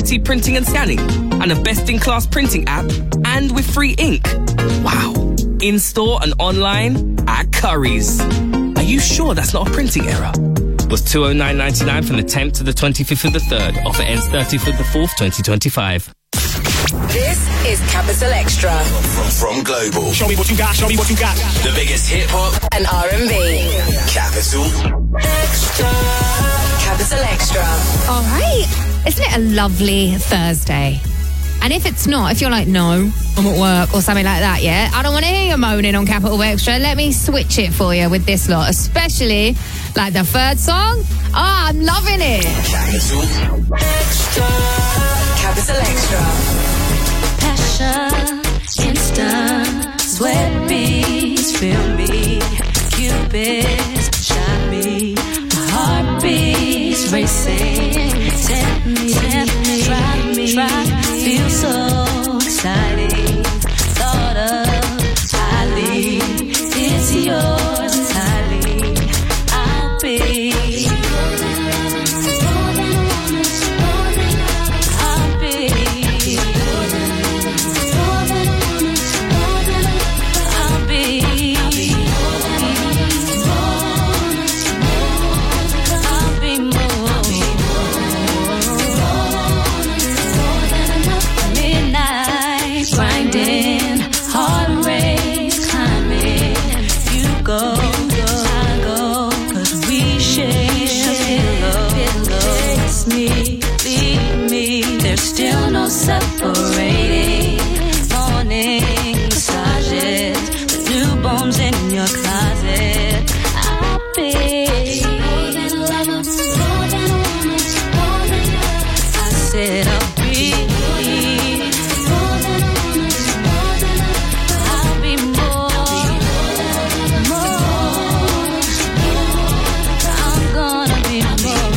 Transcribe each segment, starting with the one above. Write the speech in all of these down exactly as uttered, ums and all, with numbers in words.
quality printing and scanning, and a best-in-class printing app, and with free ink. Wow. In-store and online at Curry's. Are you sure that's not a printing error? Was two oh nine ninety-nine from the tenth to the twenty-fifth of the third. Offer ends thirtieth of the fourth, twenty twenty-five. This is Capital Extra. From, from Global. Show me what you got, show me what you got. The biggest hip-hop and R and B. Capital Extra. Capital Extra. All right. Isn't it a lovely Thursday? And if it's not, if you're like, no, I'm at work or something like that, yeah, I don't want to hear you moaning on Capital Extra. Let me switch it for you with this lot, especially like the third song. Oh, I'm loving it. Capital Extra. Capital Extra. Passion, instant, sweat beats, feel me, Cupid's shot me, my heart beats racing, tempt me, tempt me, try me, try me, feel so exciting, thought of highly, it's yours entirely, I'll be. Separating morning massages, the newborns in your closet. I'll be more than a lover, more than a woman, more than a I said I'll be more than a woman, more than a I'll be more, more. I'm gonna be more.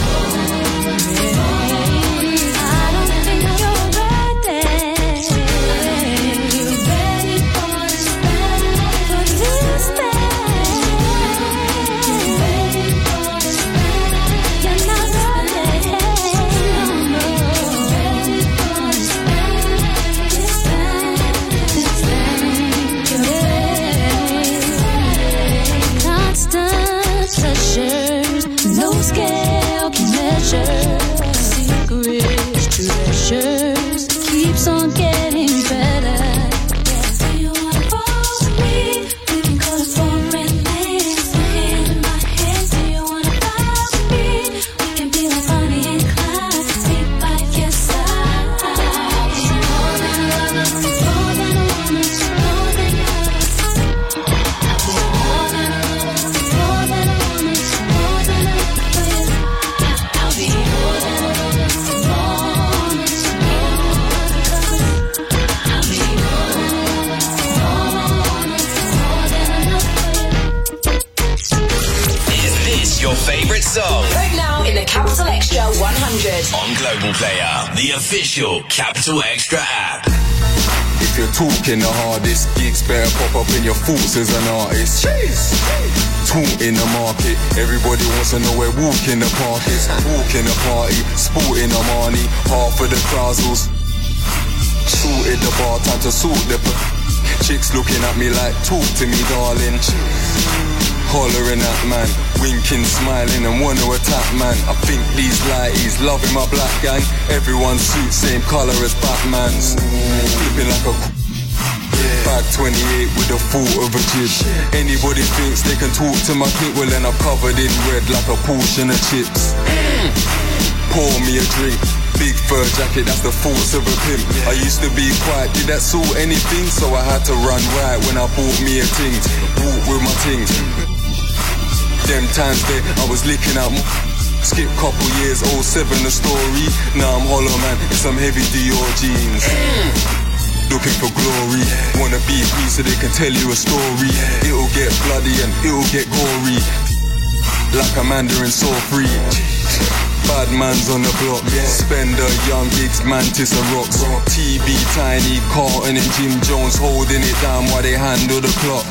Secrets, treasures, keeps on getting better. Do you wanna roll with me? We can go to foreign lands. My hand in my hands. Do you wanna ride with me? We can be like Bonnie and Clyde. Be by your side. More than a lover, more than a woman, more than a more than a lover, more than a woman, more than a I'll be more than a your favourite song. Right now in the Capital Extra one hundred. On Global Player, the official Capital Extra app. If you're talking the hardest, gigs better pop up in your thoughts as an artist. Jeez. Talk in the market, everybody wants to know where walk in the park is. Walk in the party, sporting a money, half of the crowds will sorted the bar, time to sort the p- chicks looking at me like, talk to me darling. Hollering at man, winking, smiling and wanna attack man. I think these lighties loving my black gang. Everyone's suit same colour as Batman's. Flipping like a bag twenty-eight with the thought of a jib. Anybody thinks they can talk to my kid, well then I'm covered in red like a portion of chips. Pour me a drink, big fur jacket, that's the thoughts of a pimp. I used to be quiet, did that sort anything? So I had to run right when I bought me a ting. Walk with my ting. Them times there, I was licking out. Skip couple years, oh seven the story. Now I'm hollow man, in some heavy Dior jeans. Looking for glory, wanna be free so they can tell you a story. It'll get bloody and it'll get gory, like a Mandarin so free. Bad man's on the block, Spender, Young Gigs, Mantis and Rocks. T B, Tiny, Carlton and Jim Jones holding it down while they handle the clock.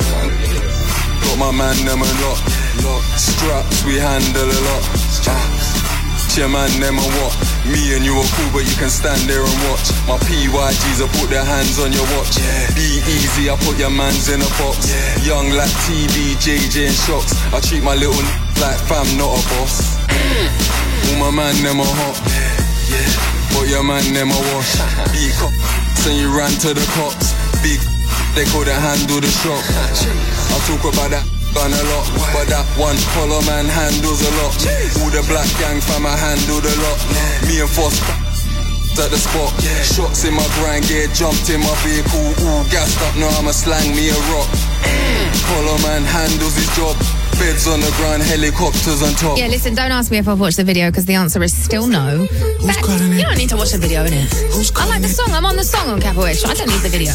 Got my man them a lot. Straps, we handle a lot. teach your man them and what. Me and you are cool, but you can stand there and watch. My P Y Gs will put their hands on your watch. Yeah. Be easy, I put your mans in a box. Yeah. Young like T V, J J and Shocks. I treat my little n- like fam, not a boss. All my man them are hot. Yeah. Yeah. But your man them a wash. Big cops and you ran to the cops. Big they couldn't handle the shock. I talk about that done a lot, but that one collar man handles a lot. All the black gang fam I handled a lot. Me and Foss at the spot. Shots in my grind gear, jumped in my vehicle, all gassed up. Now I'ma slang me a rock. Collar man handles his job. Beds on the ground, helicopters on top. Yeah, listen, don't ask me if I've watched the video because the answer is still no. That, you don't need to watch the video, innit? I like the song. I'm on the song on Capital Extra. I don't need the video.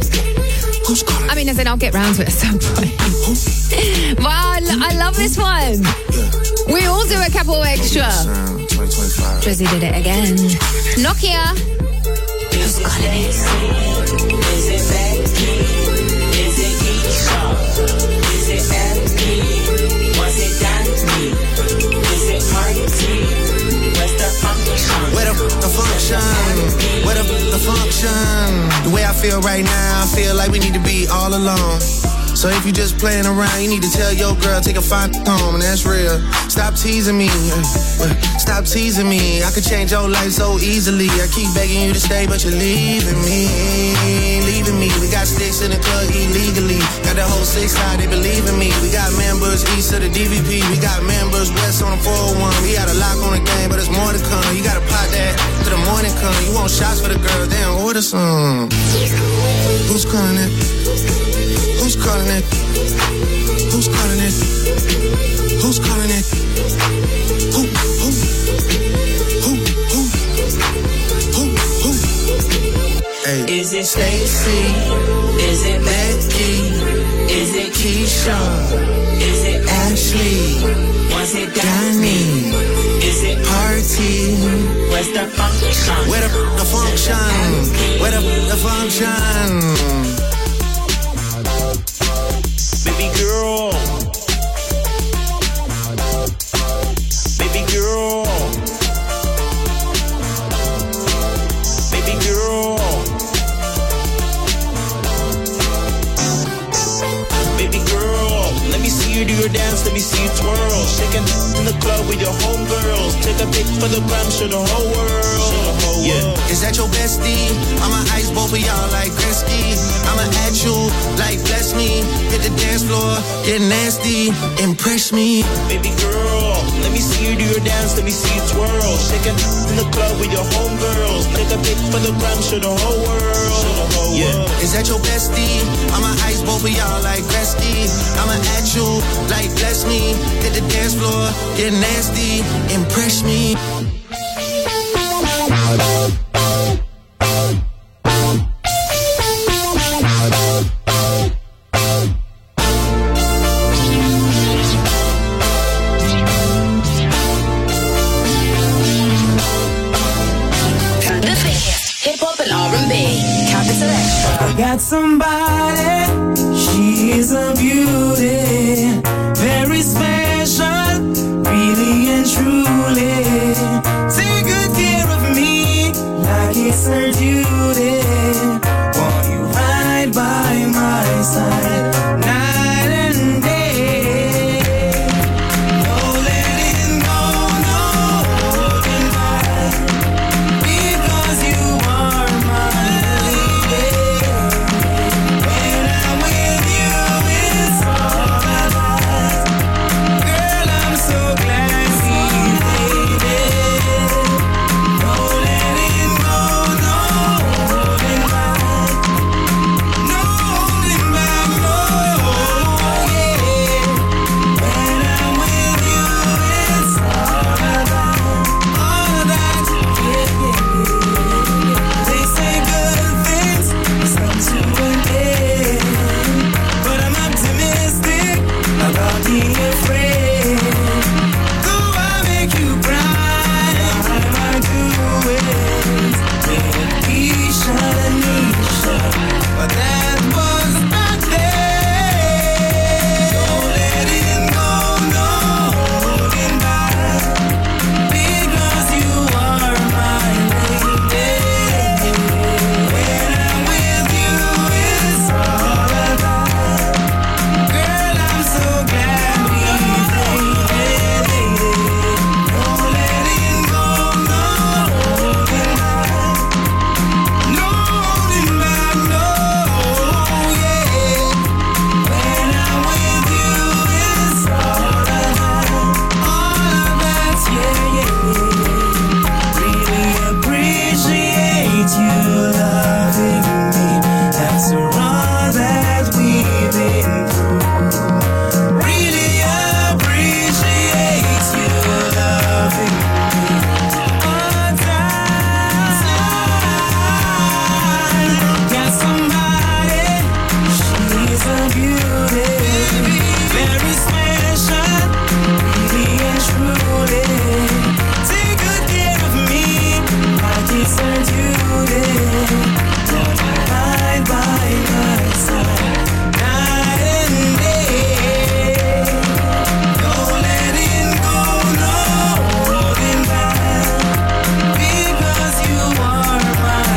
I mean, as in, I'll get round to it at some point. But I, I love this one. We all do a Capital Extra. Drizzy did it again. Nokia. Who's calling it? Is it Becky? Is it Keisha? Is it Emily? Was it Danny? Is it Party? Where's the function? Where the, the function? Where the, the function? The way I feel right now, I feel like we need to be all alone. So if you just playing around, you need to tell your girl, take a fine home, and that's real. Stop teasing me, stop teasing me. I could change your life so easily. I keep begging you to stay, but you're leaving me, leaving me. We got sticks in the club illegally. Got the whole six side, they believe in me. We got members east of the D V P. We got members west on the four oh one. We got a lock on the game, but there's more to come. You gotta pop that till the morning come. You want shots for the girls, then order some. Who's calling it? Who's calling it? Who's calling it? Who's calling it? Who, who? Who, who? Who, who? Hey. Is it Stacy? Is it Becky? Is it Keisha? Is it Ashley? Was it Danny? Is it Party? Where's the function? Where the, the function? Where the, the function? Baby girl, baby girl, baby girl, baby girl. Let me see you do your dance, let me see you twirl. Shaking in the club with your homegirls. Take a pic for the gram, show the whole world. Yeah. Is that your bestie? I'ma ice both of y'all like Gretzky. I'ma at you like bless me. Hit the dance floor, get nasty, impress me. Baby girl, let me see you do your dance, let me see you twirl. Shaking in the club with your homegirls. Take a pic for the gram, show the whole world. Show the whole yeah. world. Is that your bestie? I'ma ice both of y'all like Gretzky. I'ma at you like bless me. Hit the dance floor, get nasty, impress me. I got somebody, she is a beauty, very special, really and truly. Take good care of me, like it's her duty. Won't you ride by my side, night and day? No letting go, no holding back, because you are my lady. When I'm with you, it's all I like. Girl, I'm so glad to see you, baby. No letting go, no you loving me after all that we've been through. Really appreciate you loving me on time. Got somebody, she's a beauty, very special, really and truly. Take good care of me, like it's her duty. Love right by my side, night and day. Don't let it go, no holding back, because you are my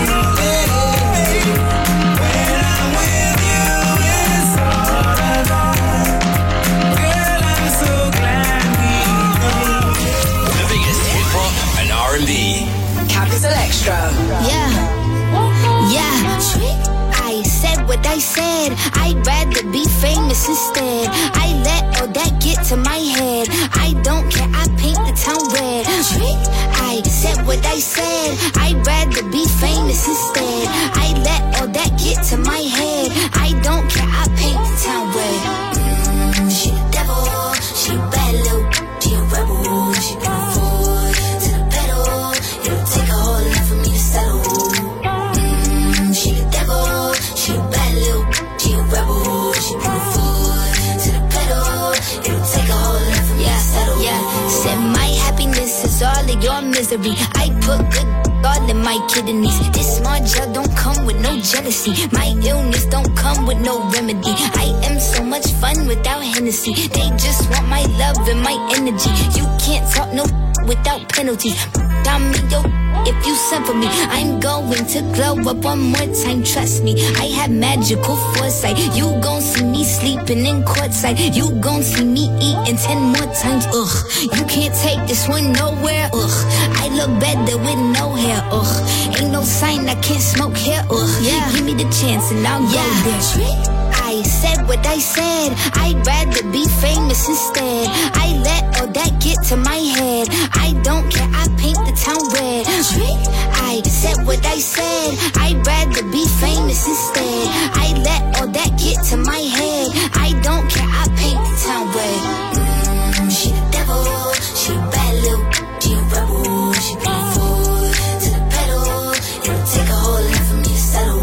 lady. When I'm with you, it's all I got. Girl, I'm so glad we made it. The biggest hip hop and R and B. Capital Extra. Yeah, yeah. I said what I said. I'd rather be famous instead. I let all that get to my head. I don't care, I paint the town red. I said what I said. I'd rather be famous instead. I let all that get to my head. I don't care, I paint the town red. Mm, she the devil, she a bad little, she a rebel. She put her foot to the pedal. It'll take a whole lot for me to settle. Mm, she the devil, she a bad little, she a rebel. She put her foot to the pedal. It'll take a whole lot for me to settle. Yeah, said my happiness is all of your misery. I put good all in my kidneys. This small gel don't come with no jealousy. My illness don't come with no remedy. I am so much fun without Hennessy. They just want my love and my energy. You can't talk no without penalties. Down me, yo, if you send for me, I'm going to glow up one more time. Trust me, I have magical foresight. You gon' see me sleeping in courtside. You gon' see me eating ten more times. Ugh, you can't take this one nowhere. Ugh, I look better with no hair. Ugh, ain't no sign I can't smoke here. Ugh, yeah, give me the chance and I'll yeah. go there. I said what I said. I'd rather be famous instead. I let all that get to my head. I don't care, I paint the town red. I said what I said. I'd rather be famous instead. I let all that get to my head. I don't care, I paint the town red. Mm, she the devil, she a bad little, she a rebel. She put her foot to the pedal. It'll take a whole lot for me to settle.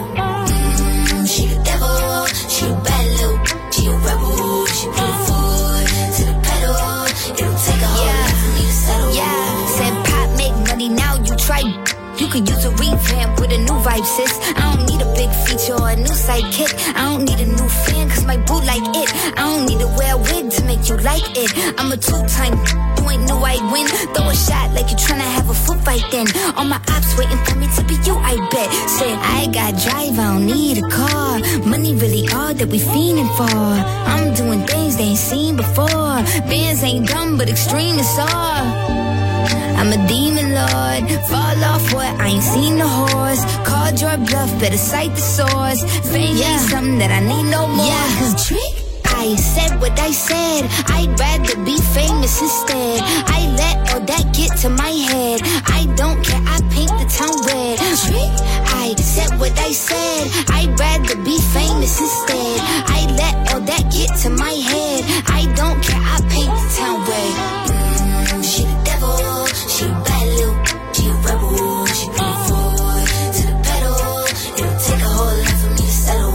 Mm, she the devil, she a bad little, she a rebel. She put her foot to the pedal. It'll take a whole lot for me to settle. Yeah, said pop make money now. You try. You could use a revamp with a new vibe, sis. I don't need a big feature or a new sidekick. I don't need a new fan, cause my boo like it. I don't need to wear a wig to make you like it. I'm a two-time, you ain't knew I'd win. Throw a shot like you tryna have a foot fight then. All my ops waiting for me to be you, I bet. Said, I got drive, I don't need a car. Money really all that we fiending for. I'm doing things they ain't seen before. Bands ain't dumb, but extreme is all. I'm a demon lord, fall off what, I ain't seen the horse. Called your bluff, better cite the source. Fame yeah. ain't something that I need no more. Yeah, cause trick, I said what I said. I'd rather be famous instead. I let all that get to my head. I don't care, I paint the town red. Trick, I said what I said. I'd rather be famous instead. I let all that get to my head. I don't care, I paint the town red. Mm, she the devil. She a bad little, she a rebel. She put her foot to the pedal. It'll take a whole lot for me to settle.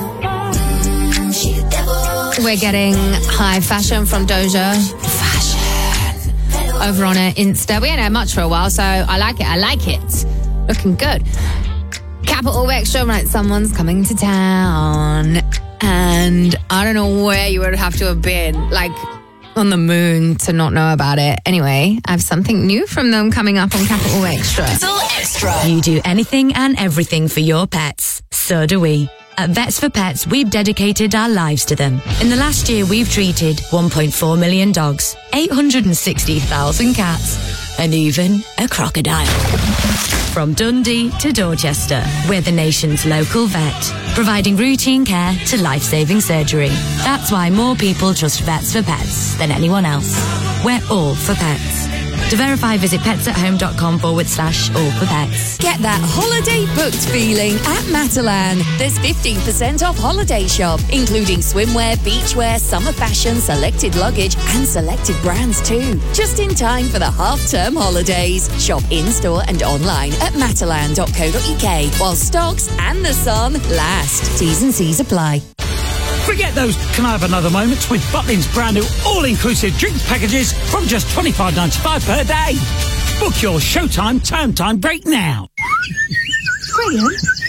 Mm, she the devil. We're getting high fashion from Doja. Fashion. Over on her Insta. We ain't had much for a while, so I like it. I like it. Looking good. Capital Extra, right? Someone's coming to town. And I don't know where you would have to have been. Like, on the moon to not know about it. Anyway, I have something new from them coming up on Capital Extra. Capital Extra. You do anything and everything for your pets. So do we. At Vets for Pets, we've dedicated our lives to them. In the last year, we've treated one point four million dogs, eight hundred sixty thousand cats, and even a crocodile. From Dundee to Dorchester, we're the nation's local vet, providing routine care to life-saving surgery. That's why more people trust Vets for Pets than anyone else. We're all for pets. To verify, visit petsathome.com forward slash all for pets. Get that holiday booked feeling at Matalan. There's fifteen percent off holiday shop, including swimwear, beachwear, summer fashion, selected luggage, and selected brands too. Just in time for the half-term holidays. Shop in-store and online at matalan dot co dot uk while stocks and the sun last. T's and C's apply. Forget those can I have another moments with Butlins' brand new all-inclusive drinks packages from just twenty-five ninety-five per day. Book your Showtime term time break now. Graham?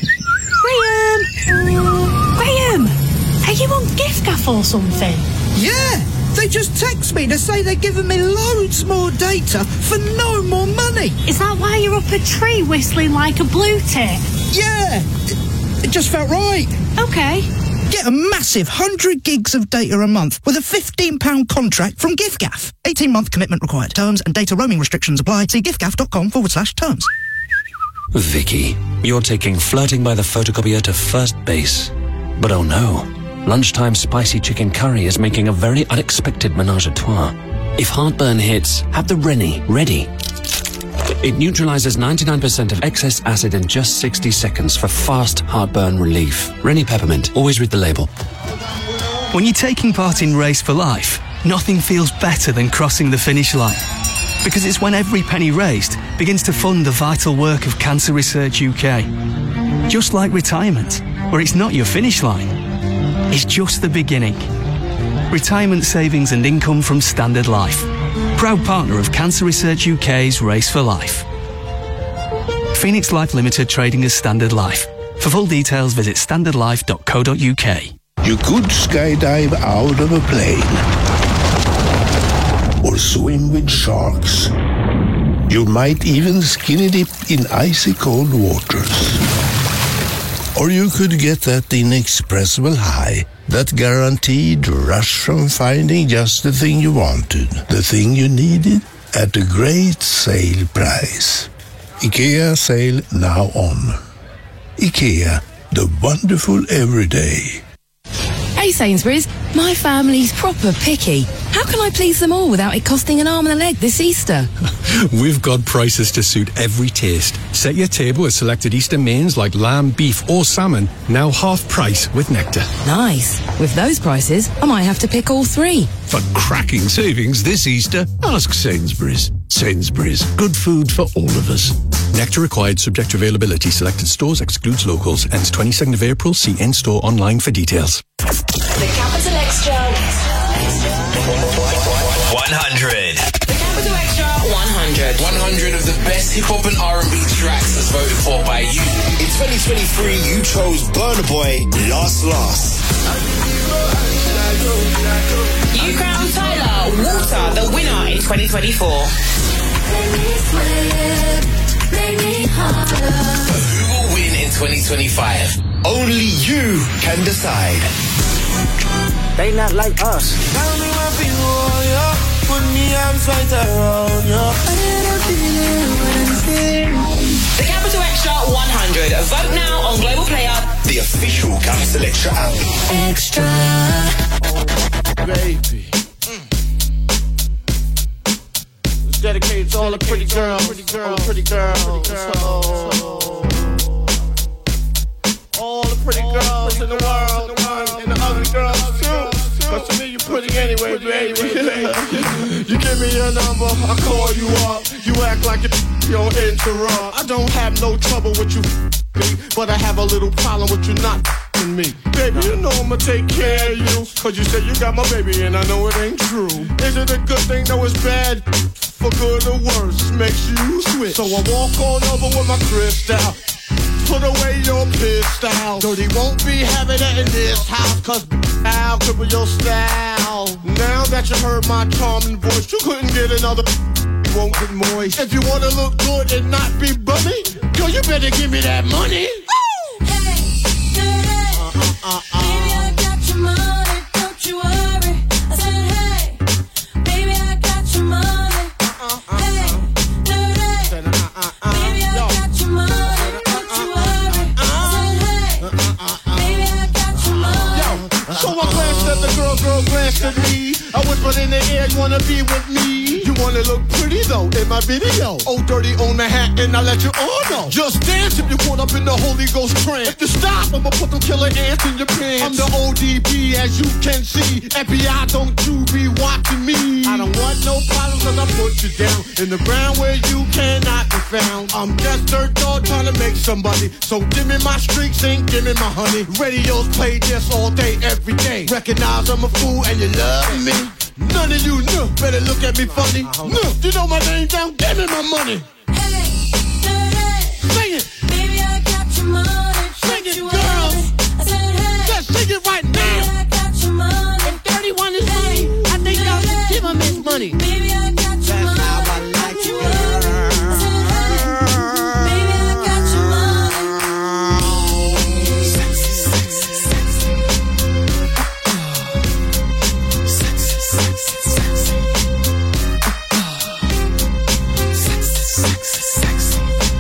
Graham? Graham? Are you on gift-gaff or something? Yeah! They just text me to say they're giving me loads more data for no more money. Is that why you're up a tree whistling like a blue tick? Yeah! It, it just felt right. Okay. Get a massive one hundred gigs of data a month with a fifteen pound contract from giffgaff. eighteen month commitment required. Terms and data roaming restrictions apply. See giffgaff.com forward slash terms. Vicky, you're taking flirting by the photocopier to first base. But oh no, lunchtime spicy chicken curry is making a very unexpected menage a trois. If heartburn hits, have the Rennie ready. It neutralizes ninety-nine percent of excess acid in just sixty seconds for fast heartburn relief. Rennie Peppermint. Always read the label. When you're taking part in Race for Life, nothing feels better than crossing the finish line. Because it's when every penny raised begins to fund the vital work of Cancer Research U K. Just like retirement, where it's not your finish line, it's just the beginning. Retirement savings and income from Standard Life. Proud partner of Cancer Research U K's Race for Life. Phoenix Life Limited trading as Standard Life. For full details, visit standard life dot co dot uk. You could skydive out of a plane or swim with sharks. You might even skinny dip in icy cold waters. Or you could get that inexpressible high, that guaranteed rush from finding just the thing you wanted, the thing you needed, at a great sale price. IKEA sale now on. IKEA, the wonderful everyday. Hey Sainsbury's, my family's proper picky. How can I please them all without it costing an arm and a leg this Easter? We've got prices to suit every taste. Set your table with selected Easter mains like lamb, beef or salmon, now half price with Nectar. Nice. With those prices, I might have to pick all three. For cracking savings this Easter, ask Sainsbury's. Sainsbury's, good food for all of us. Nectar required, subject to availability. Selected stores, excludes locals. Ends twenty-second of April. See in-store online for details. The Capital Extra one hundred. The Capital Extra one hundred. one hundred of the best hip-hop and R and B tracks as voted for by you. In twenty twenty-three, you chose Burna Boy, Lost Lost. You crowned Tyler Water the winner in twenty twenty-four. But who will win in twenty twenty-five? Only you can decide. They not like us. Tell me what you want, yo. Put me arms right around, yo. The Capital Extra one hundred. Vote now on Global Player, the official Capital Extra app. Extra. Baby. Mm. It's dedicated to all the pretty girls, pretty girls, pretty girls, pretty girls. All the pretty girls in the world, and the ugly girls too. Cause to me you pretty anyway, baby. You give me your number, I call you up. You act like you don't interrupt. I don't have no trouble with you, but I have a little problem with you not me. Baby, you know I'ma take care of you. Cause you said you got my baby and I know it ain't true. Is it a good thing? No, it's bad. For good or worse, makes you switch. So I walk on over with my crystal. Put away your pistol. Dirty won't be having it in this house. Cause I'll cripple your style. Now that you heard my charming voice, you couldn't get another. You won't get moist. If you wanna look good and not be bummy, yo, you better give me that money. Uh, uh. Baby, I got your money, don't you worry. I said, hey, baby, I got your money. Hey, dirty. Baby, I got your money, don't you worry. I said, hey, baby, I got your money. Yo, so I glanced at the girl, girl glanced at me. I whispered in the air, you wanna be with me? You wanna look pretty though in my video. Oh, dirty on the hat, and I let you all know. Just dance if you're caught up in the Holy Ghost trance. If you stop, I'ma put them killer ants in your pants. I'm the O D B, as you can see. F B I, don't you be watching me. I don't want no problems, cause I put you down in the ground where you cannot be found. I'm just dirt dog trying to make somebody. So give me my streaks and give me my honey. Radios play this all day, every day. Recognize I'm a fool and you love me. None of you know, better look at me funny. No, you know my name down, give me my money. Sing it. Baby, I got your money. Sing it, girl. I said, hey. Just sing it right now. Baby, I got your money. If thirty-one is money, I think y'all should give him his money. Baby, I got your money. That's how I like you, girl. I said, hey. Baby, I got your money. Sexy, sexy, sexy. Sexy, sexy, sexy. Sexy, sexy, sexy.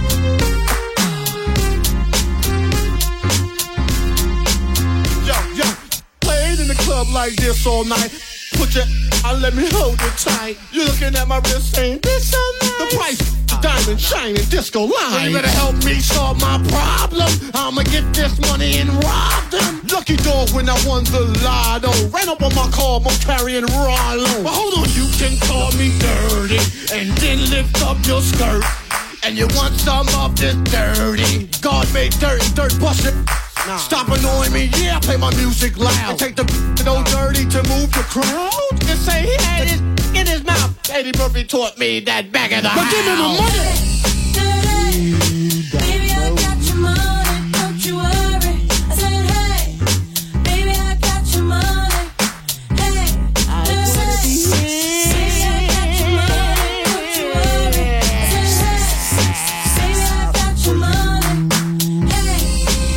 Yo, yo, played in the club like this all night. Put your, I let me hold it tight. You're looking at my wrist saying, this so nice. The price, diamond, shining, disco line. So you better help me solve my problem. I'ma get this money and rob them. Lucky dog when I won the lotto. Ran up on my car, I'm carrying Rollo. But hold on, you can call me dirty and then lift up your skirt. And you want some of this dirty. God made dirt and dirt bust it. Nah. Stop annoying me, yeah, play my music loud. And take the no dirty to move the crowd. Just say he had his in his mouth. Eddie Murphy taught me that back of the house. But give me my money. Baby, I got your money, don't you worry. I said, hey, baby, I got your money. Hey, I said, baby, I got your money, don't you worry. I said, hey, baby, I got your money. Hey,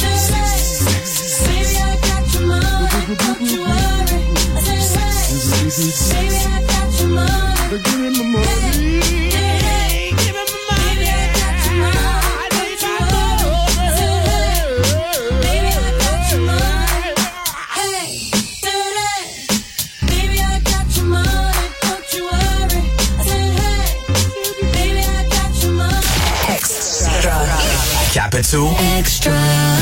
baby, I got your money, don't you worry. I said, hey, baby, I got your money. Give me my money. Hey, give me my money. Baby, I got your money. Don't you worry. I said, hey, baby, I got your money. Hey, baby, I got your money. Don't you worry. I said, hey, baby, I got your money. Extra. Capital Extra.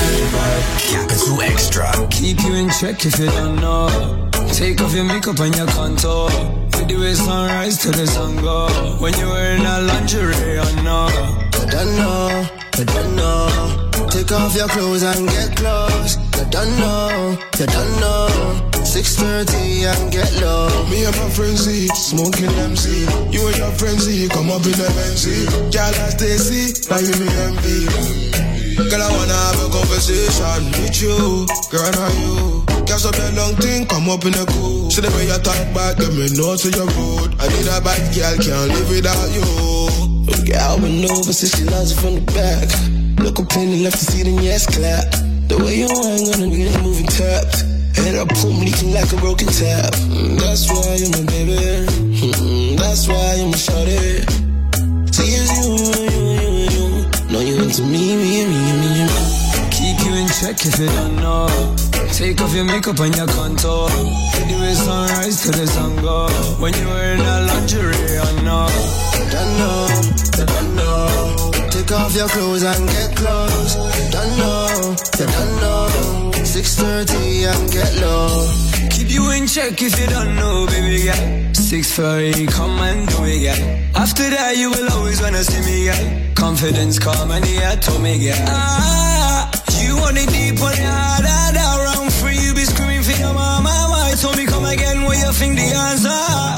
Capital Extra. Keep you in check if you don't know. Take off your makeup and your contour. With the way sunrise to the sun go. When you're wearing a lingerie, I know. I don't know, I don't know. Take off your clothes and get close. I don't know, I don't know. six thirty and get low. Me and my friends Z, smoking M C. You and your friends Z, come up in the Benzie. Girl, I stay C, now you me M V. Girl, I wanna have a conversation with you. Girl, now you. Girl, so that long thing, come up in the cool. See the way you talk back, get me know to your road. I need a bad girl, can't live without you. Girl, been over since she loves it from the back. Look up in the left to see the yes clap. The way you hang on and get it moving tapped. Head up, boom, leaking like a broken tap. Mm, that's why you're my baby. Mm, that's why you're my shawty. See, it's you, you, you, you. No, you into me, me, me, me, me. Keep you in check if you don't know. Take off your makeup and your contour. The way sunrise to the sun go. When you're wearing a lingerie, I know. I don't know, I don't know. Take off your clothes and get close. Don't know, I don't know. six thirty and get low. Keep you in check if you don't know, baby girl. six thirty, come and do it, girl. After that, you will always wanna see me, girl. Confidence come and the head to me, girl. Ah, you want it deep on your heart, hard around free. You be screaming for your mama. Why told me come again where you think the answer?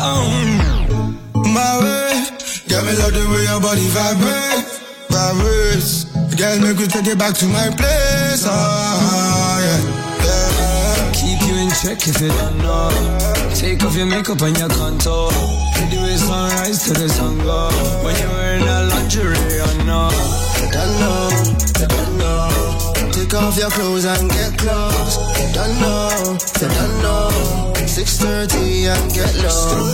Um. My way, girl, me love the way your body vibrate, vibrates. Girl, make we take it back to my place. Ah, yeah, yeah. Keep you in check if you don't know. Take off your makeup and your contour. The way sunrise to the sun go. When you're wearing a lingerie, I know. I don't know, I don't know. Take off your clothes and get close. Don't know, I don't know. six thirty and get low.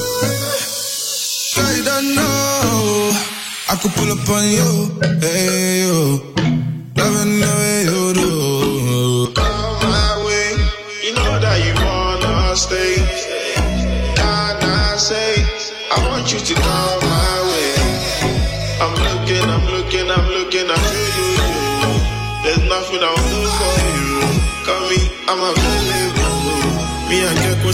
I don't know. I could pull up on you, hey you. Loving the way you do. Come my way, you know that you wanna stay. And I say, I want you to come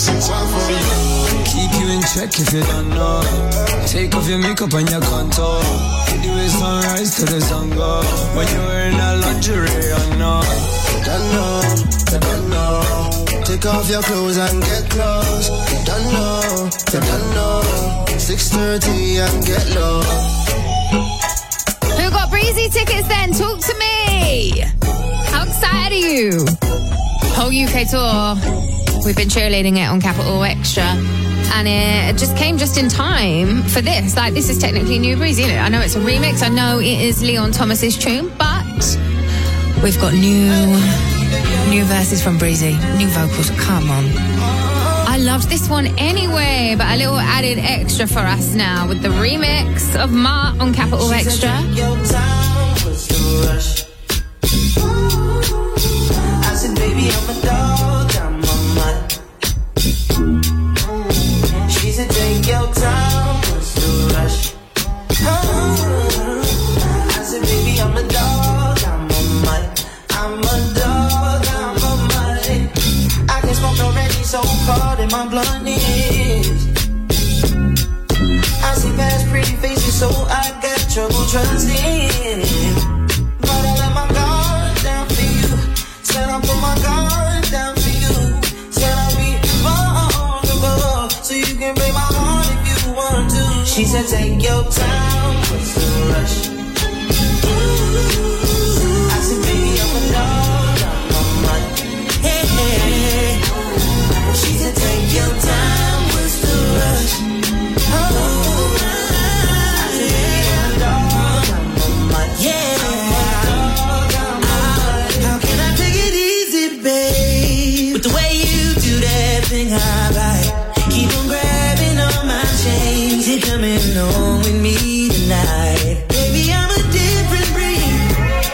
sing song for you. Keep you in check if you don't know. Take off your makeup and your contour. Do it sunrise to the sun go. When you're wearing that lingerie, I know. Don't know, you don't know. Take off your clothes and get close. You don't know, you don't know. six thirty and get low. Who got breezy tickets then? Talk to me. How excited are you? Whole U K tour. We've been cheerleading it on Capital Extra. And it just came just in time for this. Like, this is technically New Breezy, isn't it? I know it's a remix. I know it is Leon Thomas's tune, but we've got new new verses from Breezy. New vocals. Come on. I loved this one anyway, but a little added extra for us now with the remix of Ma on Capital Extra. I said, baby, I'm a dog, I'm a mutt. She said, take your time, what's the rush? I said, baby, I'm a dog, I'm a mutt. I'm a dog, I'm a mutt. I can smoke already, so cold in my blunt is. I see past pretty faces, so I got trouble trusting. But I let my guard down for you. Said I put my guard down for you. Said I'll be vulnerable, so you can break my heart if you want to. She said, take your time, what's the rush? I said, baby, I'm a dog, I'm a mutt. Hey, hey. She said, take your time, what's the rush? Oh, I said, baby, I'm a dog, I'm a mutt. Yeah. How can I take it easy, babe? With the way you do that thing I like. Keep on grabbing on my chains. You're coming home with me tonight. Baby, I'm a different breed.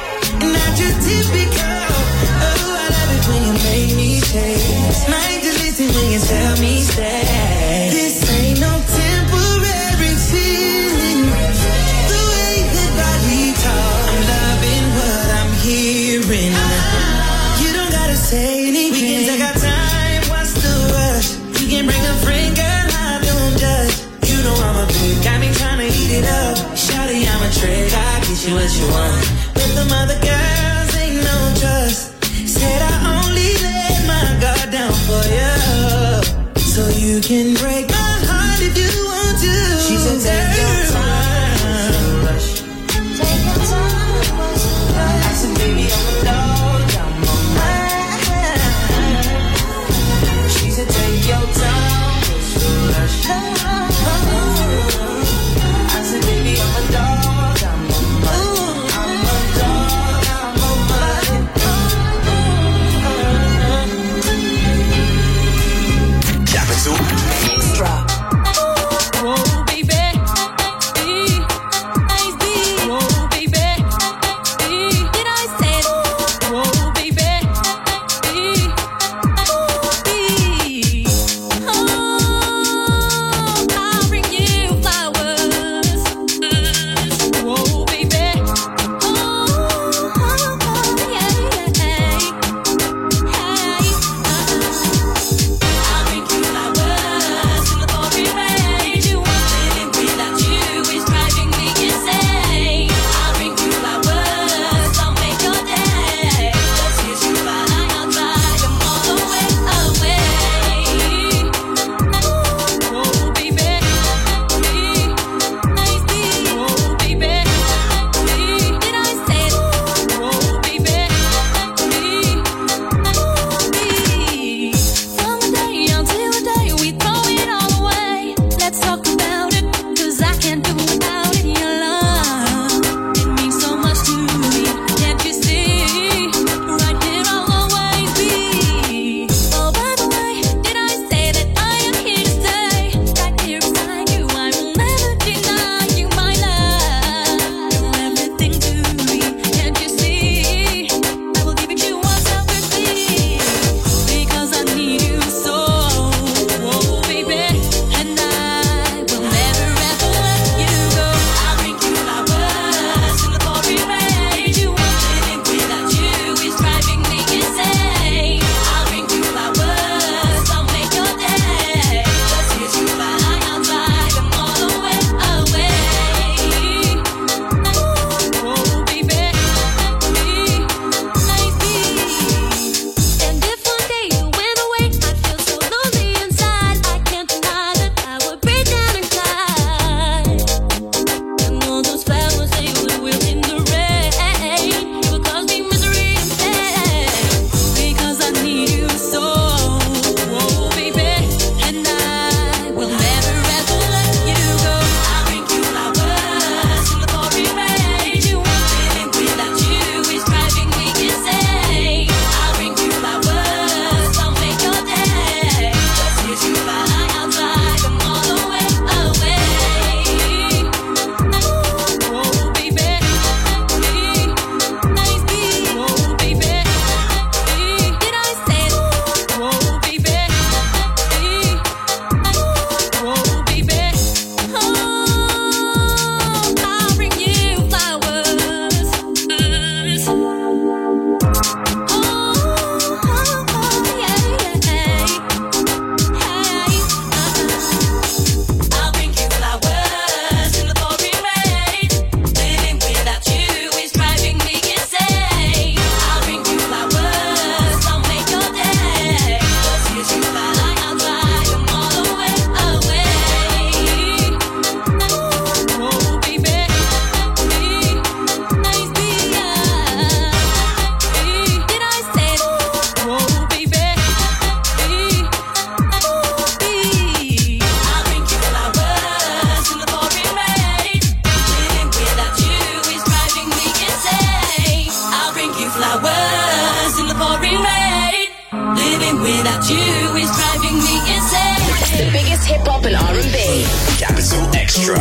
flowers in the pouring rain. Living without you is driving me insane. The biggest hip hop and R and B. Capital Extra.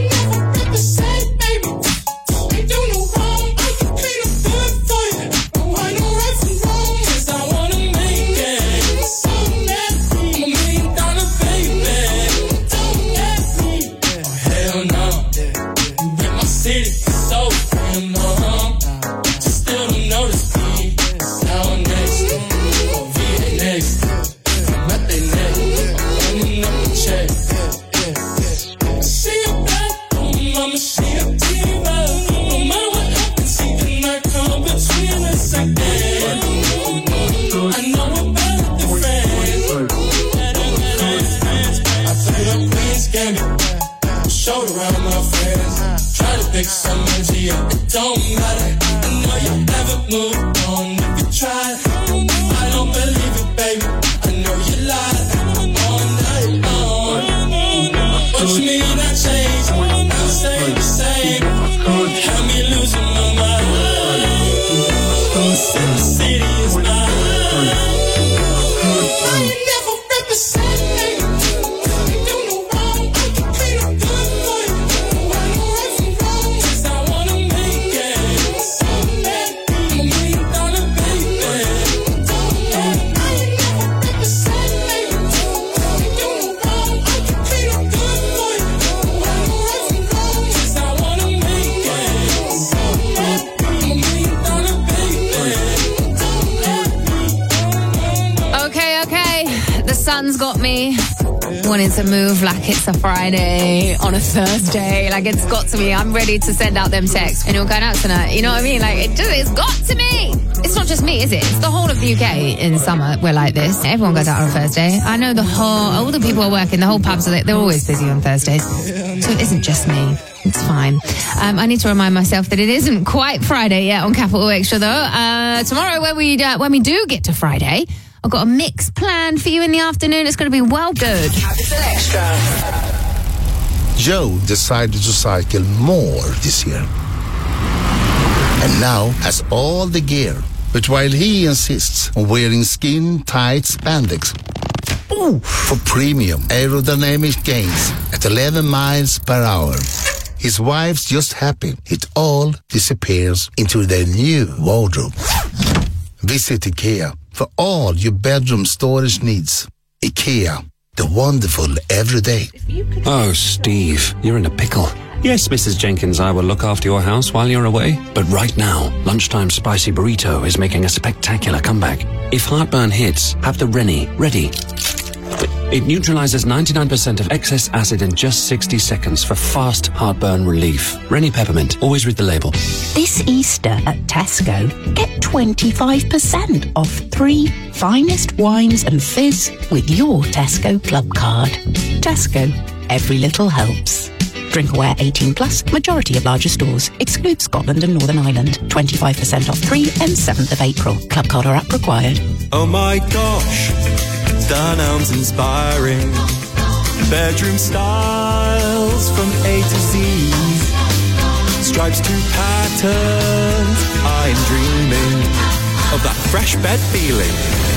Some energy, it don't matter. I know you never moved on if you tried. I don't believe it, baby. I know you lied all night long. But you mean I changed? I stay the same. Had me losing my mind. The city is mine. I ain't never represent me. You do no wrong. I can clean up good for you. I know right from wrong. I wanna make it. I'm a million dollar baby. I ain't never represent me. You do no wrong. I can clean up good for you. I know right from wrong. I wanna make it. I'm a million dollar baby. Okay, okay. The sun's got me wanting to move like it's a Friday on a Thursday. Like it's got to me. I'm ready to send out them texts. And you're going out tonight. You know what I mean? Like it just, it's got to me. It's not just me, is it? It's the whole of the U K in summer. We're like this. Everyone goes out on a Thursday. I know the whole, all the people are working, the whole pubs, are they're always busy on Thursdays. So it isn't just me. It's fine. Um, I need to remind myself that it isn't quite Friday yet on Capital Extra though. Uh, tomorrow when we, uh, when we do get to Friday, I've got a mix planned for you in the afternoon. It's going to be well good. Capital Extra. Joe decided to cycle more this year. And now has all the gear. But while he insists on wearing skin-tight spandex ooh, for premium aerodynamic gains at eleven miles per hour, his wife's just happy it all disappears into their new wardrobe. Visit IKEA for all your bedroom storage needs. IKEA, the wonderful everyday. Oh, Steve, you're in a pickle. Yes, Missus Jenkins, I will look after your house while you're away. But right now, Lunchtime Spicy Burrito is making a spectacular comeback. If heartburn hits, have the Rennie ready. It neutralizes ninety-nine percent of excess acid in just sixty seconds for fast heartburn relief. Rennie Peppermint, always read the label. This Easter at Tesco, get twenty-five percent off three finest wines and fizz with your Tesco Club card. Tesco, every little helps. Drink aware eighteen plus, majority of larger stores. Exclude Scotland and Northern Ireland. twenty-five percent off three and seventh of April. Club card or app required. Oh my gosh, Dunelm's inspiring. Bedroom styles from A to Z. Stripes to patterns. I'm dreaming of that fresh bed feeling.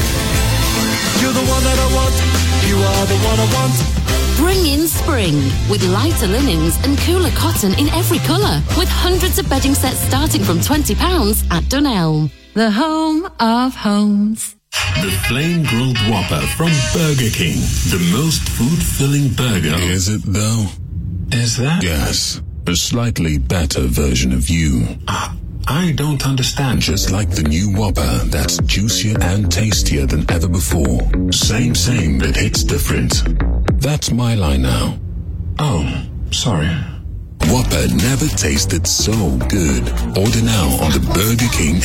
You're the one that I want. You are the one I want. Bring in spring with lighter linens and cooler cotton in every colour, with hundreds of bedding sets starting from twenty pounds at Dunelm, the home of homes. The Flame Grilled Whopper from Burger King. The most food-filling burger. Is it, though? Is that? Yes. A slightly better version of you. Uh, I don't understand. Just like the new Whopper, that's juicier and tastier than ever before. Same, same, but hits different. That's my line now. Oh, sorry. Whopper never tasted so good. Order now on the Burger King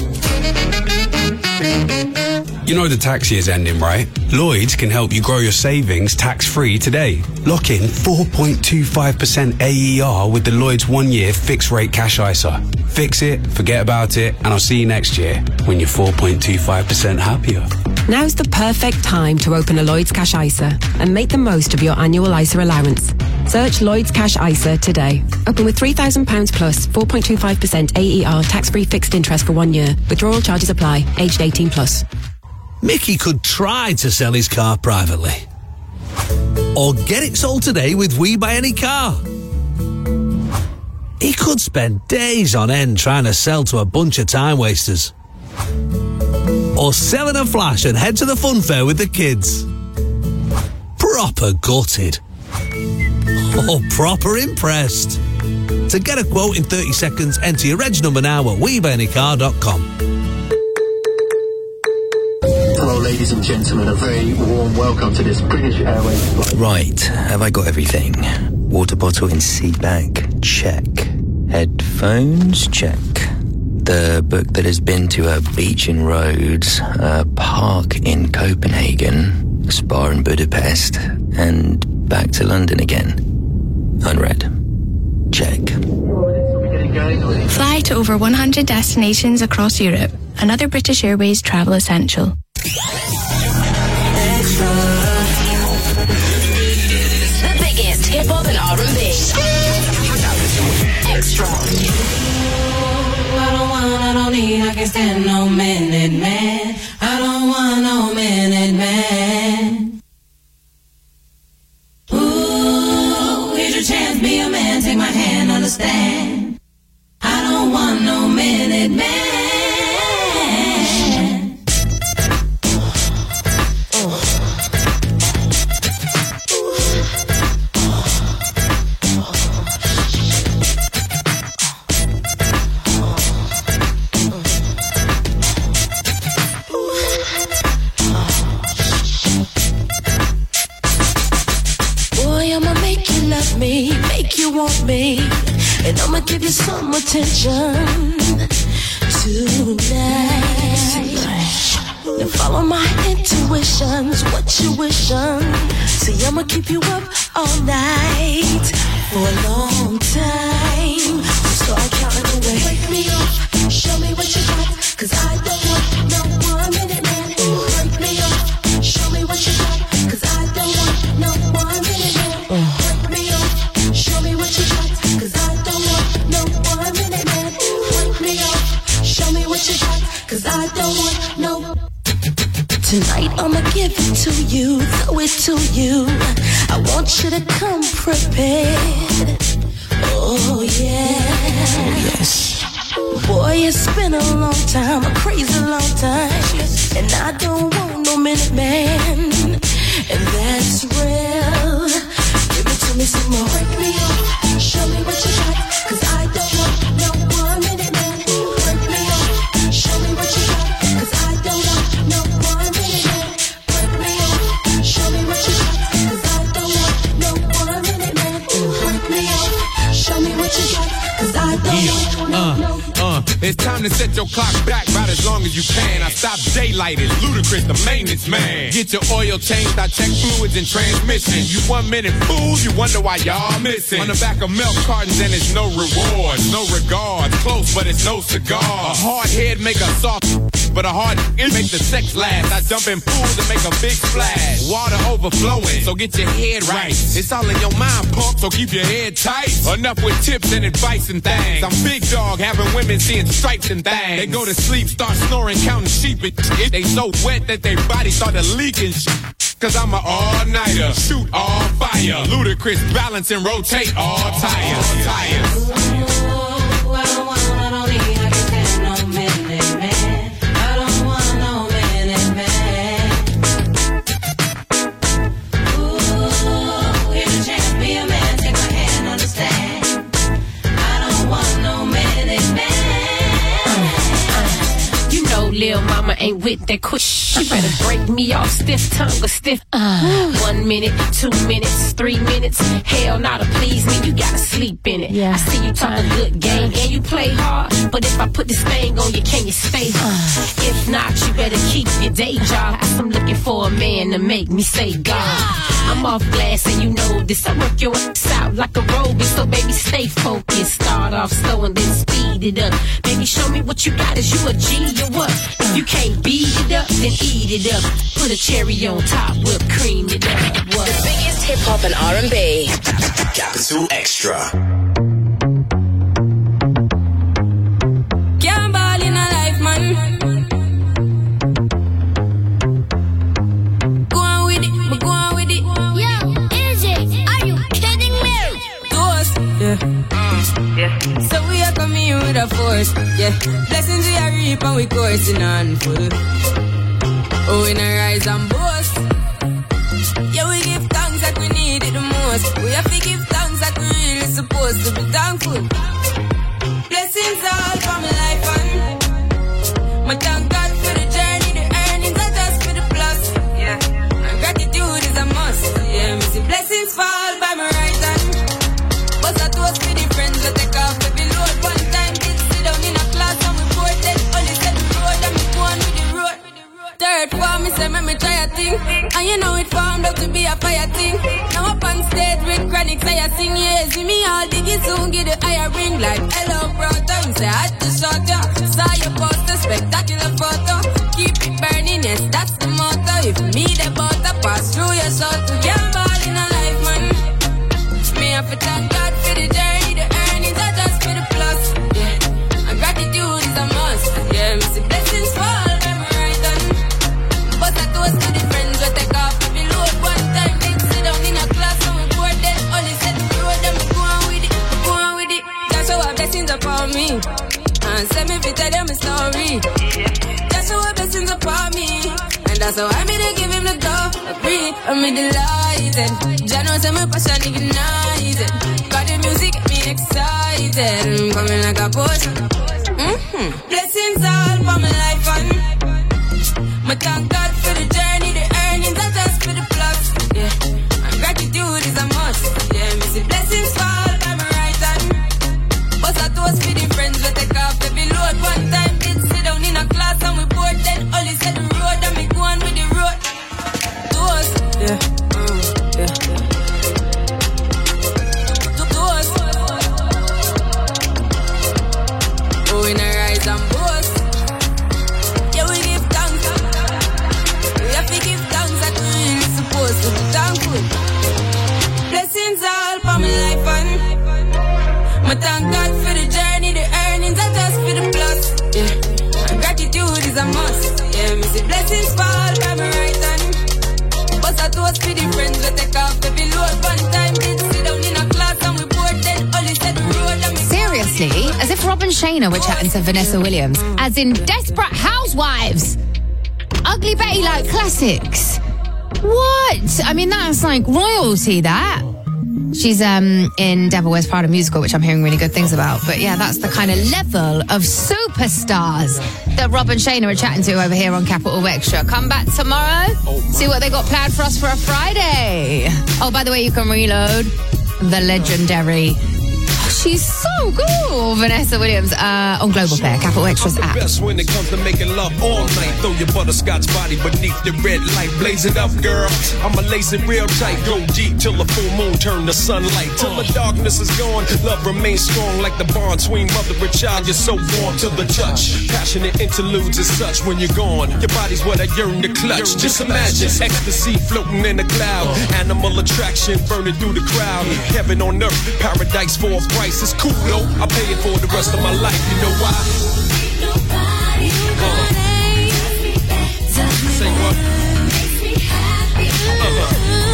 app. You know the tax year's ending, right? Lloyds can help you grow your savings tax-free today. Lock in four point two five percent A E R with the Lloyds one-year fixed-rate cash I S A. Fix it, forget about it, and I'll see you next year when you're four point two five percent happier. Now's the perfect time to open a Lloyds Cash I S A and make the most of your annual I S A allowance. Search Lloyds Cash I S A today. Open with three thousand pounds plus, four point two five percent A E R tax-free fixed interest for one year. Withdrawal charges apply. Aged eighteen plus. Mickey could try to sell his car privately. Or get it sold today with We Buy Any Car. He could spend days on end trying to sell to a bunch of time wasters. Or sell in a flash and head to the fun fair with the kids. Proper gutted. Or proper impressed. To get a quote in thirty seconds, enter your reg number now at we buy any car dot com. Hello, ladies and gentlemen. A very warm welcome to this British Airways flight. Right, have I got everything? Water bottle in seat bag? Check. Headphones? Check. The book that has been to a beach in Rhodes, a park in Copenhagen, a spa in Budapest, and back to London again. Unread. Check. Fly to over one hundred destinations across Europe. Another British Airways travel essential. The biggest hip hop and R and B. Extra. I don't want, I don't need, I can't stand no minute man. I don't want no minute man. Ooh, here's your chance, be a man, take my hand, understand. I don't want no minute man. Me, make you want me, and I'ma give you some attention tonight. Now follow my intuitions, what you wishing. See, I'ma keep you up all night for a long time. So start counting away. Wake me up, show me what you got, cause I don't want no one minute man. Wake me up, show me what you got, cause I don't want no one minute man. Wake me up, show me what you got, cause I don't want no one minute man. Wake me up, show me what you got, cause I don't want no. Tonight I'ma give it to you, throw it to you. I want you to come prepared. Oh yeah. Oh yes. Boy, it's been a long time, a crazy long time, and I don't want no minute man, and that's real. Give it to me some more. Wake me up, show me what you got, cause I don't want no one minute man. Wake me up, show me what you got, cause I don't want no one minute man. Wake me up, show me what you got, cause I don't want no one minute man. Wake me up, show me what you got, cause I don't want no uh, no. Uh, it's time to set your clock back about as long as you can. I stop daylight, it's Ludacris, the maintenance man. Get your oil changed, I check fluids and transmission. You one minute fools, you wonder why y'all missing. On the back of milk cartons and it's no rewards, no regards. Close, but it's no cigar. A hard head make a soft, but a hard it make the sex last. I jump in pools and make a big splash. Water overflowing, so get your head right. It's all in your mind, pump, so keep your head tight. Enough with tips and advice and things. I'm big dog, having women seeing stripes and things. They go to sleep, start snoring, counting sheep. It, it, they so wet that their body started leaking shit. Cause I'm an all-nighter, shoot all fire. Ludacris, balance and rotate all tires. Tires. Ooh, I don't want, I don't need, I can't stand no minute man. I don't want no minute man. Ooh, here's a chance, be a man, take my hand, understand. I don't want no minute man. You know, lil' mama ain't with that quick. She better break me off stiff tongue or stiff. Uh, one minute, two minutes, three minutes. Hell, not to please me, you gotta sleep in it. Yeah. I see you talk a good game and you play hard, but if I put this thing on you, can you stay? Uh, if not, you better keep your day job. Cause I'm looking for a man to make me say God. I'm off glass and you know this. I work your ass out like a robot. So baby, stay focused. Start off slow and then speed it up. Baby, show me what you got. Is you a G or what? If you can't beat it up, then eat it up. Put a cherry on top, whip cream it up. What? The biggest hip hop and R and B. Capital Extra. Can't ball in a life, man. Go on with it, but go on with it. Yo, is it? Are you kidding me? Ghost, yeah. yeah. So we are coming in with a force, yeah. Blessings we are reap and we coursing on full. Oh, we not rise and boast. Yeah, we give thanks that we need it the most. We have to give thanks that we really supposed to be thankful. Blessings all for my life and my thank God for the journey, the earnings are just for the plus. Yeah, and gratitude is a must. Yeah, me see blessings fall by my right hand. But I toast for the friends that take off every load. One time did sit down in a class and we bored then only said the road and me go on with the road. Third form, me say make me try a thing. And you know it formed up to be a fire thing. Now up on stage with chronic, say I sing. Yeah, see me all diggy soon, get the higher ring. Like hello brother, you say I had to shut ya. Saw your poster, spectacular photo. Keep it burning, yes, that's the motto. If me the butter pass through your soul to gamble in a life, man. Me have to thank God for the journey, the earnings are just for the plus. Yeah, and gratitude is a must. Yeah, me see blessings fall. Toast to the friends we take off every load. One time did sit down in a class and we bored then only said the road and we go on with it, go on with it. That's how our blessings upon me. And send me to tell them a story. That's how our blessings upon me. And that's how I made to give him the go. Agree, I'm me delighted. Jah knows I'm a passion ignited. Got the music get me excited. I'm coming like a potion. Mm-hmm. Blessings all for my life and my thank God for the journey, the earnings are just for the plus. Yeah, and gratitude is a must. Yeah, me see blessings fall by my right hand. But I toast for the friends we take off every load. One time did sit down in a class and we bored then only said the road and me go on with the road. Toast, yeah, mm, yeah, yeah. Toast. Oh, in a rise and boast. Yeah, we give thanks. We have to give thanks that we really supposed to be thankful. Blessings all for my life and my thank God for the journey, the earnings are just for the plus. Yeah, and gratitude is a must. Yeah, me see blessings fall by my right hand. But I toast for the friends we take off every load. One time did sit down in a class and we bored then only said the road and me. Seriously, as if Rob and Shayna were chatting to Vanessa Williams, as in Desperate Housewives. Ugly Betty like classics. What? I mean, that's like royalty, that. She's um in Devil Wears Prada musical, which I'm hearing really good things about. But yeah, that's the kind of level of superstars that Rob and Shayna are chatting to over here on Capital Extra. Come back tomorrow, see what they got planned for us for a Friday. Oh, by the way, you can reload the legendary... She's so cool, Vanessa Williams, uh, on Global Play, Capital Extras app. Best when it comes to making love all night. Throw your butterscotch body beneath the red light. Blaze it up, girl. I'ma lace it real tight. Go deep till the full moon turn to sunlight. Till the darkness is gone, love remains strong like the bond between mother and child. You're so warm to the touch. Passionate interludes as such when you're gone. Your body's what I yearn to clutch. Just imagine ecstasy floating in the cloud. Animal attraction burning through the crowd. Heaven on earth, paradise for a price. It's cool though, I pay it for the rest of my life. You know why? Uh-huh. Say what? Uh-huh.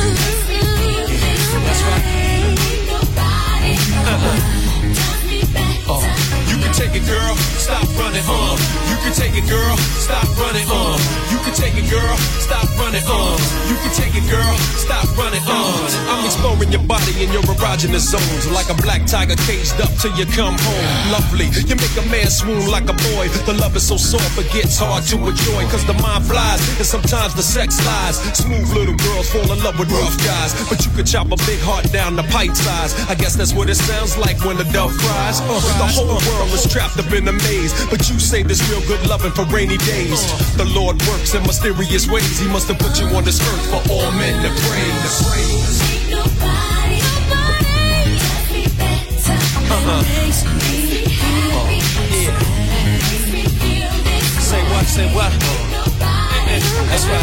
That's right. Uh-huh. Uh, you can take it, girl. Stop running, uh. You can take it, girl. Stop running, uh. You can take it, girl. Stop running, uh. You can take it, girl. Stop running, uh. I'm exploring your body and your erogenous zones like a black tiger caged up till you come home. Lovely, you make a man swoon like a boy. The love is so soft it gets hard to enjoy. Cause the mind flies and sometimes the sex lies. Smooth little girls fall in love with rough guys, but you can chop a big heart down to pint size. I guess that's what it sounds like when the dove cries. Uh, the whole world is trapped up in a maze, but you say this real good loving for rainy days. The Lord works in mysterious ways. He must have put you on this earth for all men to praise. Uh-huh. Yeah. Say what, say what? That's right.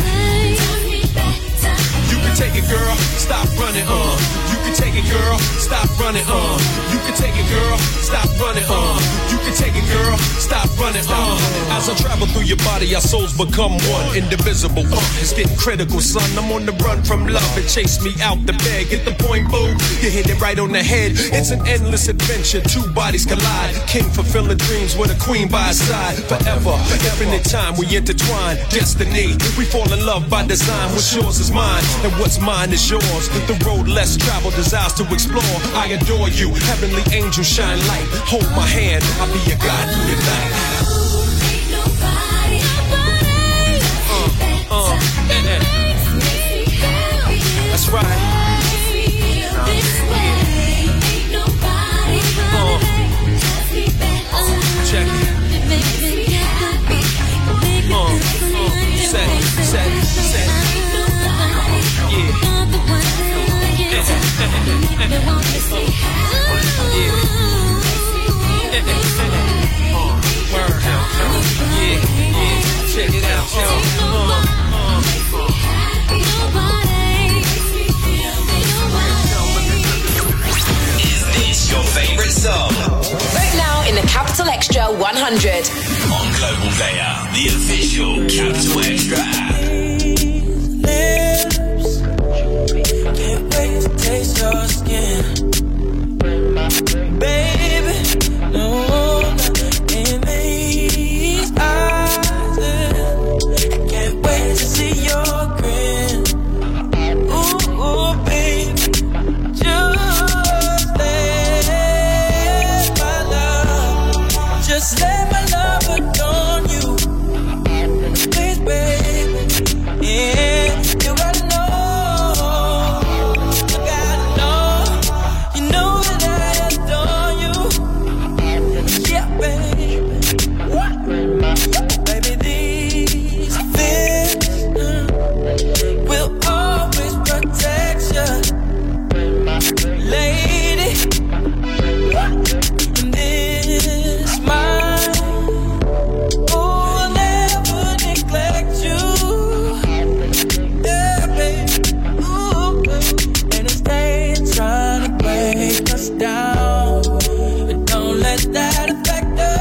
You can take it, girl, stop running, uh. You can take it, girl, stop running, uh. You can take it, girl, stop running, uh. You can take it, girl, stop running, uh. As I travel through your body, our souls become one, indivisible, uh. It's getting critical, son. I'm on the run from love. It chased me out the bed. Get the point, boo. You hit it right on the head. It's an endless adventure. Two bodies collide. King fulfilling dreams with a queen by his side. Forever, infinite time, we intertwine. Destiny, we fall in love by design. What's yours is mine, and what's mine is yours. The road less traveled, desires to explore. I adore you, heavenly angel, shine light. Hold my hand, I'll be your guide through the night. Uh, uh, eh, eh. That's right. Uh, check it. Uh, uh, set, set, set. Yeah. Check it out, Is this your favorite song? Vote now in the Capital Extra one hundred. On Global Player, the official Capital Extra app. Can't wait to taste your skin, baby. No, in these eyes, can't wait to see your grin. Ooh, ooh, baby, just let my love, just let my love adorn you, please, baby. Yeah, you gotta know. Baby, these feelings will always protect you, lady. And this mind, oh, I'll never neglect you, yeah, baby. Ooh, and it's they trying to break us down, but don't let that affect us.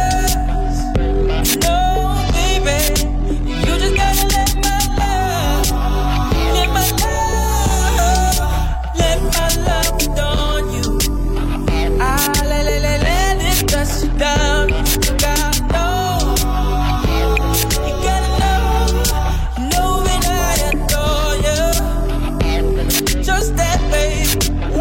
Down, you gotta know, you gotta know, know that I adore you, just that, baby. Oh,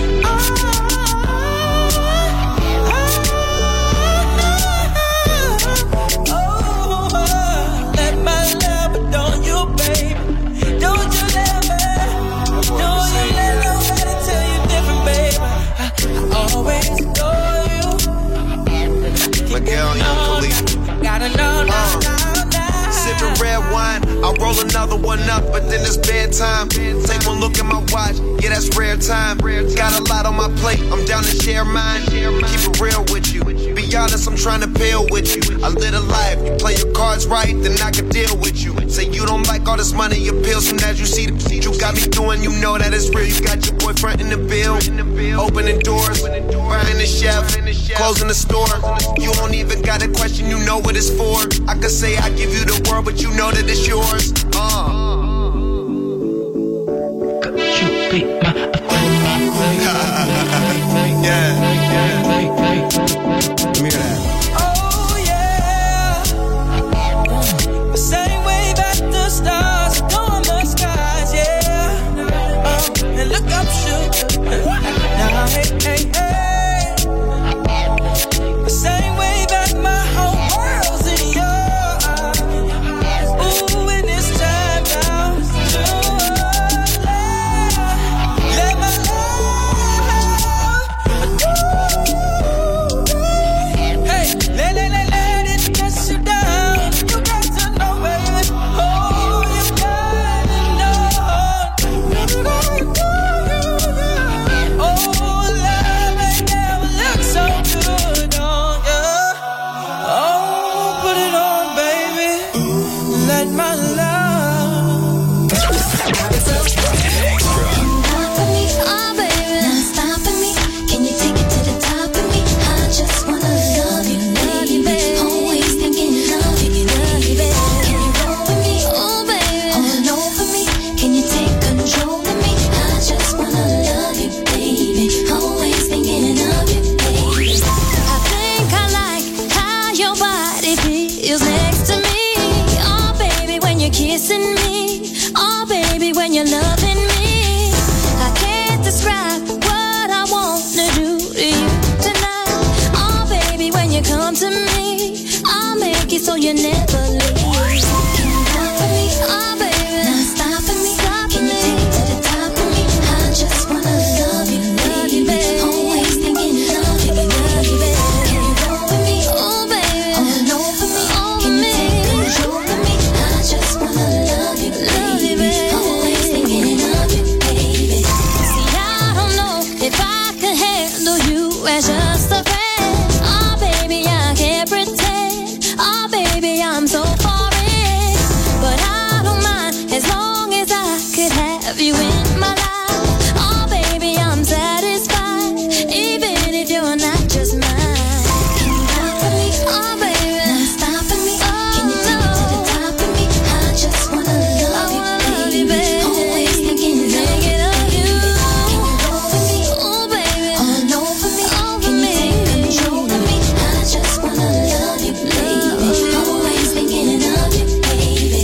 oh, oh, let my love adorn you, baby. Don't you let me, don't you let nobody tell you different, baby. I, I always adore you. Miguel, Young Khalifa. Gotta know now, uh, now, now. Sipping red wine, I'll roll another one up, but then it's bedtime. Take one look at my watch, yeah, that's rare time. Got a lot on my plate, I'm down to share mine. Keep it real with you. Be honest, I'm trying to build with you. I live a life, you play your cards right, then I can deal with you. Say you don't like all this money, appeals soon as you see the you got me doing, you know that it's real. You got your boyfriend in the bill, opening doors, buying the chef, closing the store. You don't even got a question, you know what it's for. I could say I give you the world, but you know that it's yours. Uh. You be my yeah, yeah. Let me hear that. Oh yeah, the same way that the stars adorn the skies, yeah. Uh, and look up, sugar. Now hey, hey, hey. The same way that my whole world's in your eyes. Ooh, and this time now, kissing me. Oh, baby, when you're loving me. I can't describe what I wanna do to you tonight. Oh, baby, when you come to me, I'll make it so you never leave. Stop for me, oh, baby. Now stop for me. Stop Can you me. Take it to the top of me? I just wanna love you, love you, baby. Always thinking love you, love you, baby. Can you go with me? Oh, baby. All over me. All Can you take control of me? I just wanna love you, love you, baby. Always thinking of you, baby. See, I don't know if I could handle you as just a friend. Oh, baby, I can't pretend. Oh, baby, I'm so far in. But I don't mind as long as I could have you in my life. Oh, baby, I'm satisfied, even if you're not just mine. Can you stop for me? Oh, baby. Now stop for me. Oh, Can you take it to the top of me? I just wanna love you, love you, baby. Always thinking thinking of you. Can you go with me? Oh, baby. All over me. Can you take control of me? I just wanna love you, baby. Always thinking of you, baby.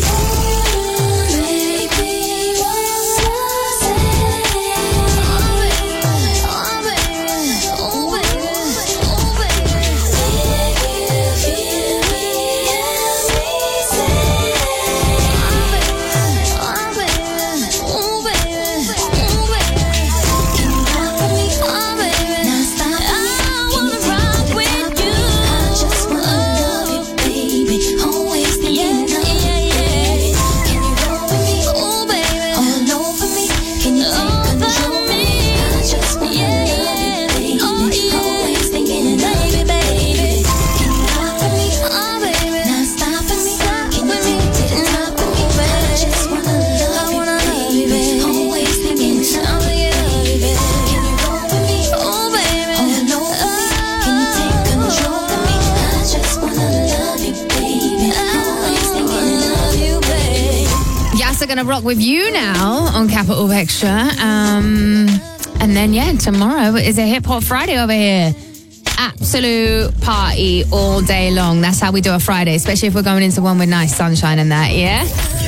Baby, what's I say? Oh, baby. Oh, baby. Oh, baby. Oh, baby. If you feel me and me say, oh, baby. Oh, baby. Oh, baby. Oh, baby. Can you stop for me? Oh, baby. Now stop for me. I wanna rock with you. I just wanna love you, baby. Always thinking of you, baby. Can you go with me? Oh, baby. All over me. Can you take control of me? I just wanna love you, baby. Always thinking of you, baby. Can you stop for me? Oh, baby. Now stop for me. Can you take it to the top of me? I just wanna love you, baby. Always thinking of you, baby. Can you go with me? Oh, baby. All over me. Can you take control of me? I just wanna love you, baby. Always thinking of you, baby. Yes, are going to rock with you now on Capital Extra. Um, and then, yeah, tomorrow is a Hip Hop Friday over here. Absolute party all day long. That's how we do a Friday, especially if we're going into one with nice sunshine and that, yeah?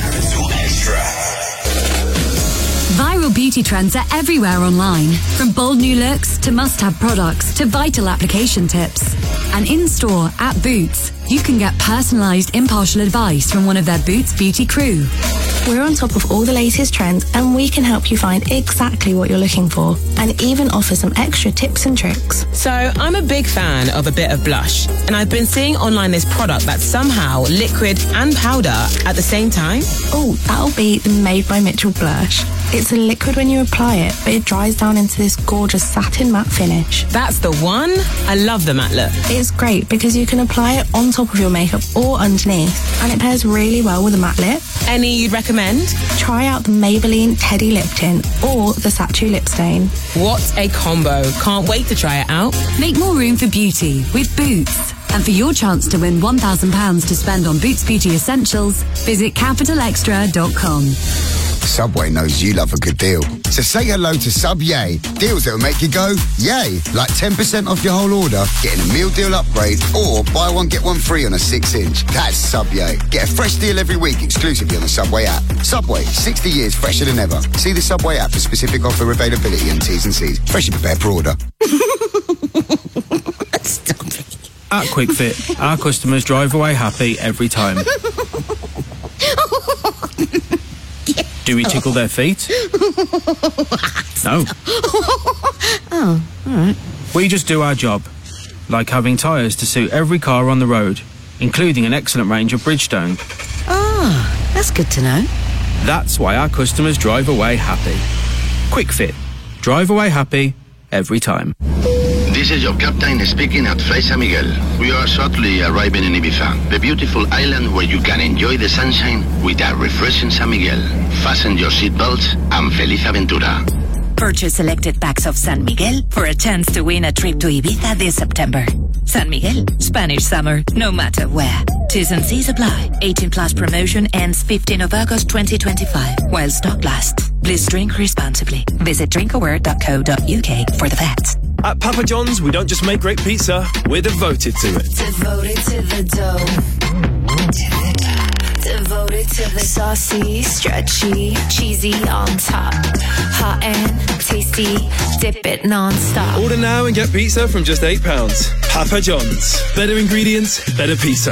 Viral beauty trends are everywhere online, from bold new looks to must-have products to vital application tips. And in-store at Boots, you can get personalised, impartial advice from one of their Boots beauty crew. We're on top of all the latest trends and we can help you find exactly what you're looking for and even offer some extra tips and tricks. So, I'm a big fan of a bit of blush, and I've been seeing online this product that's somehow liquid and powder at the same time. Oh, that'll be the Made by Mitchell blush. It's a liquid when you apply it, but it dries down into this gorgeous satin matte finish. That's the one. I love the matte look. It's great because you can apply it on top of your makeup or underneath, and it pairs really well with a matte lip. Any you'd recommend? Try out the Maybelline Teddy Lip Tint or the Sachu Lip Stain. What a combo. Can't wait to try it out. Make more room for beauty with Boots. And for your chance to win one thousand pounds to spend on Boots Beauty Essentials, visit capital extra dot com. Subway knows you love a good deal. So say hello to Sub Yay. Deals that'll make you go, yay. Like ten percent off your whole order, getting a meal deal upgrade, or buy one, get one free on a six inch. That's Sub Yay. Get a fresh deal every week exclusively on the Subway app. Subway, sixty years fresher than ever. See the Subway app for specific offer availability and T's and C's. Freshly prepared per order. Stop it. At QuickFit, our customers drive away happy every time. Do we tickle their feet? No. Oh, all right. We just do our job, like having tyres to suit every car on the road, including an excellent range of Bridgestone. Ah, that's good to know. That's why our customers drive away happy. QuickFit. Drive away happy every time. This is your captain speaking at Fly San Miguel. We are shortly arriving in Ibiza, the beautiful island where you can enjoy the sunshine with a refreshing San Miguel. Fasten your seatbelts and feliz aventura. Purchase selected packs of San Miguel for a chance to win a trip to Ibiza this September. San Miguel, Spanish summer, no matter where. T's and C's apply. eighteen plus promotion ends fifteenth of August twenty twenty-five, while stock lasts. Please drink responsibly. Visit drinkaware dot co dot uk for the facts. At Papa John's, we don't just make great pizza, we're devoted to it. Devoted to the dough. Devoted to the saucy, stretchy, cheesy on top. Hot and tasty, dip it non-stop. Order now and get pizza from just eight pounds. Papa John's. Better ingredients, better pizza.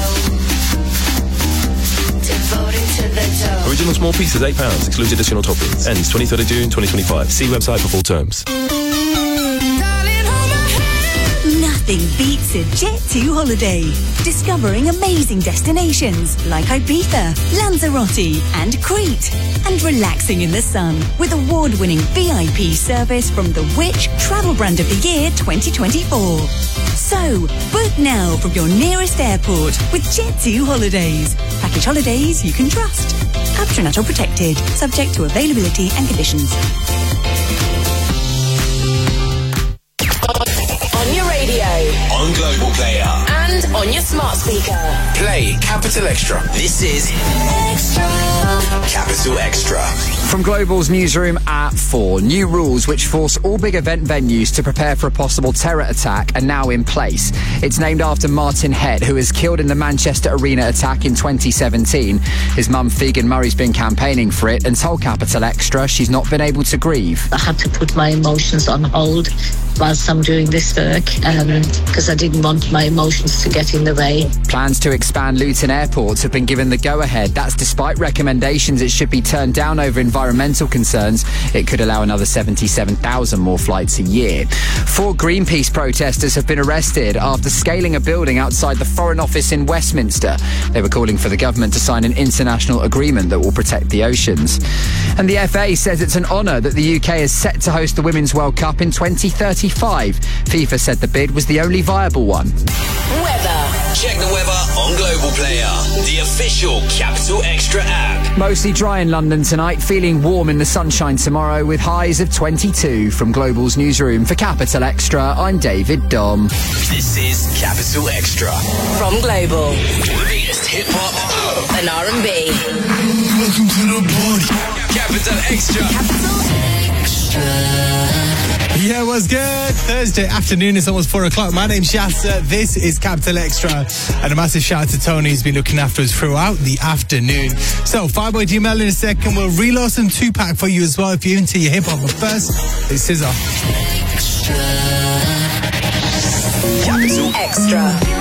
Devoted to the dough. Original small pizzas, eight pounds. Excludes additional toppings. Ends twenty-third of June, twenty twenty-five. See website for full terms. Nothing beats a Jet two holiday. Discovering amazing destinations like Ibiza, Lanzarote and Crete. And relaxing in the sun with award-winning V I P service from the Which Travel Brand of the Year twenty twenty-four. So, book now from your nearest airport with Jet two Holidays. Package holidays you can trust. Abtronatal protected. Subject to availability and conditions. On your radio. On Global Player. And on your smart speaker. Play Capital Extra. This is Extra. Capital Extra. From Global's newsroom at four, new rules which force all big event venues to prepare for a possible terror attack are now in place. It's named after Martin Hett, who was killed in the Manchester Arena attack in twenty seventeen. His mum, Fegan Murray's been campaigning for it and told Capital Extra she's not been able to grieve. I had to put my emotions on hold whilst I'm doing this work because um, I didn't want my emotions to get in the way. Plans to expand Luton Airport have been given the go-ahead. That's despite recommendations it should be turned down over environmental concerns. It could allow another seventy-seven thousand more flights a year. Four Greenpeace protesters have been arrested after scaling a building outside the Foreign Office in Westminster. They were calling for the government to sign an international agreement that will protect the oceans. And the F A says it's an honour that the U K is set to host the Women's World Cup in twenty thirty-five. FIFA said the bid was the only viable one. Weather. Check the weather on Global Player, the official Capital Extra app. Mostly dry in London tonight, feeling warm in the sunshine tomorrow with highs of twenty-two. From Global's newsroom for Capital Extra, I'm David Dom. This is Capital Extra. From Global. The latest hip-hop and R and B. Welcome to the party. Capital Extra. Capital Extra. Yeah, what's good? Thursday afternoon, it's almost four o'clock. My name's Shasta. This is Capital Extra. And a massive shout out to Tony, who's been looking after us throughout the afternoon. So, Fireboy Gmail in a second. We'll reload some two-pack for you as well if you're into your hip-hop. But first, it's S Z A. Capital Extra.